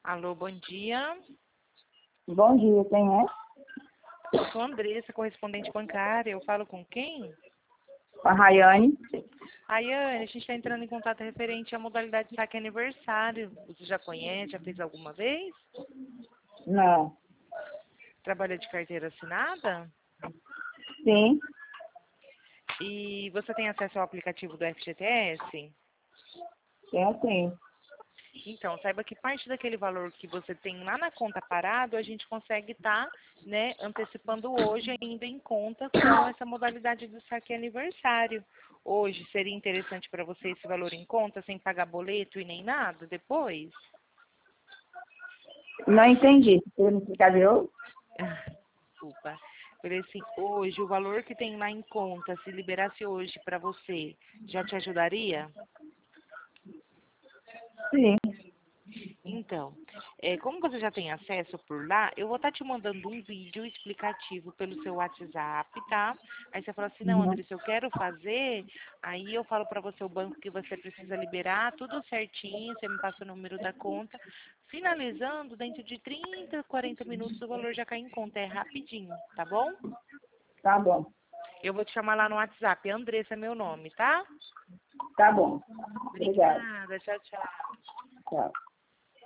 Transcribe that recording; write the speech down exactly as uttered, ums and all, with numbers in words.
Alô, bom dia. Bom dia, quem é? Eu sou a Andressa, correspondente bancária. Eu falo com quem? Com a Rayane. Rayane, a gente está entrando em contato referente à modalidade saque aniversário. Você já conhece, já fez alguma vez? Não. Trabalha de carteira assinada? Sim, E você tem acesso ao aplicativo do F G T S? tenho sim. Então, saiba que parte daquele valor que você tem lá na conta parado, a gente consegue estar, né, antecipando hoje ainda em conta com essa modalidade do saque aniversário. Hoje seria interessante para você esse valor em conta, sem pagar boleto e nem nada depois? Não entendi. Você me explicar de novo? Desculpa. Falei assim, hoje o valor que tem lá em conta, se liberasse hoje para você, já te ajudaria? Sim. Então, é, como você já tem acesso por lá, eu vou estar te mandando um vídeo explicativo pelo seu WhatsApp, tá? Aí você fala assim, não, Uhum. Andressa, eu quero fazer, aí eu falo para você o banco que você precisa liberar, tudo certinho, você me passa o número da conta. Finalizando, dentro de trinta, quarenta minutos o valor já cai em conta, é rapidinho, tá bom? Tá bom. Eu vou te chamar lá no WhatsApp, Andressa é meu nome, tá? Tá bom. Obrigada. Obrigada, tchau, tchau. Tchau.